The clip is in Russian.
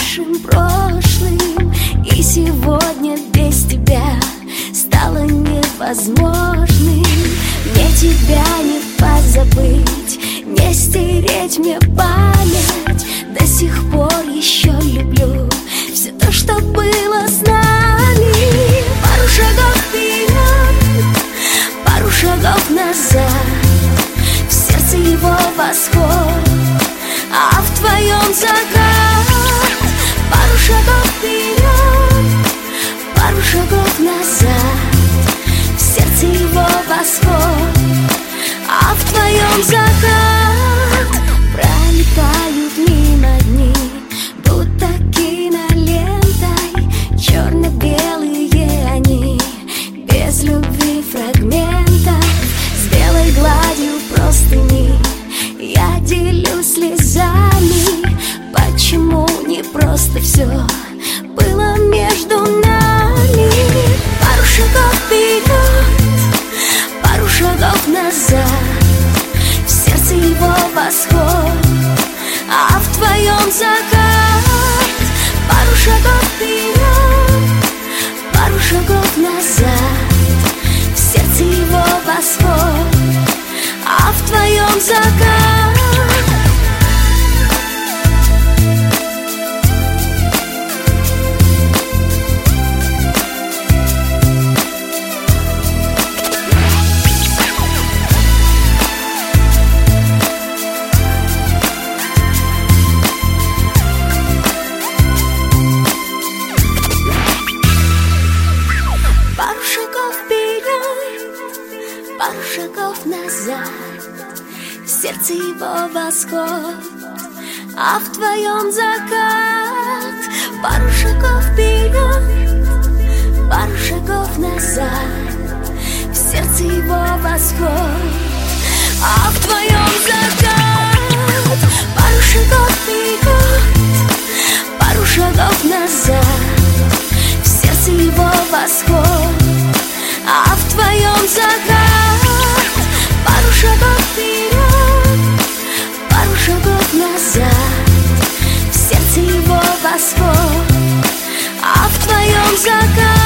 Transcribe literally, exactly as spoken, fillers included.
нашим прошлым. И сегодня без тебя стало невозможным. Мне тебя не позабыть, не стереть мне память. До сих пор еще люблю все то, что было с нами. Пару шагов вперед, пару шагов назад. В сердце его восход, а в твоем закат. Пару шагов вперед, пару шагов назад. В сердце его восход, а в твоем закат. Пролетают мимо дни, будто кинолентой. Черно-белые они, без любви фрагментов. С белой гладью простыни я делюсь слезами. Почему не просто все было между нами? Пару шагов вперед, пару шагов назад. В сердце его восход, а в твоем закат. Пару шагов вперед, пару шагов назад. В сердце его восход, а в твоем закат. Пару шагов назад, в сердце его восход, а в твоем закат. Пару шагов вперед, пару шагов назад. В сердце его восход, а в твоем закат. Пару шагов вперед, пару шагов назад. В сердце его восход, а в твоем закат. Пару шагов вперед, пару шагов назад. В сердце его восход, а в твоем закат.